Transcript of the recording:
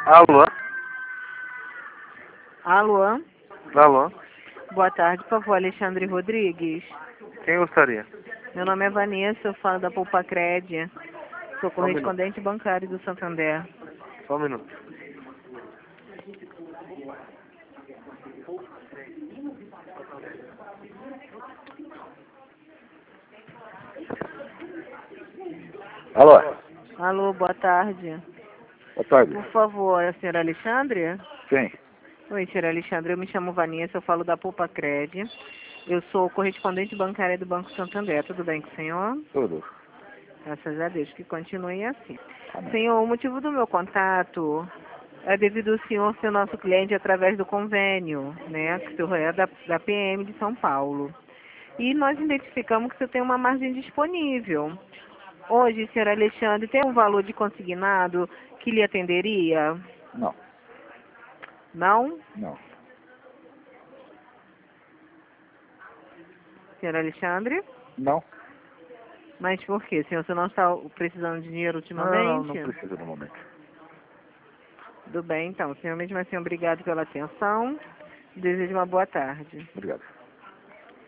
Alô? Alô? Alô? Boa tarde, por favor, Alexandre Rodrigues. Quem gostaria? Meu nome é Vanessa, eu falo da Poupa Cred. Sou Só um minuto. correspondente bancário do Santander. Só um minuto. Alô? Alô, boa tarde. Boa tarde. Por favor, é a senhora Alexandre? Sim. Oi, senhora Alexandre, eu me chamo Vanessa, eu falo da Poupa Cred. Eu sou correspondente bancária do Banco Santander. Tudo bem com o senhor? Tudo. Graças a Deus, que continue assim. Amém. Senhor, o motivo do meu contato é devido ao senhor ser nosso cliente através do convênio, né? Que o senhor é da PM de São Paulo. E nós identificamos que você tem uma margem disponível. Hoje, senhor Alexandre, tem um valor de consignado que lhe atenderia? Não. Não? Não. Senhor Alexandre? Não? Mas por quê? Senhor, você não está precisando de dinheiro Não ultimamente? precisa no momento. Tudo bem, então. Senhor, mesmo assim, obrigado pela atenção. Desejo uma boa tarde. Obrigado.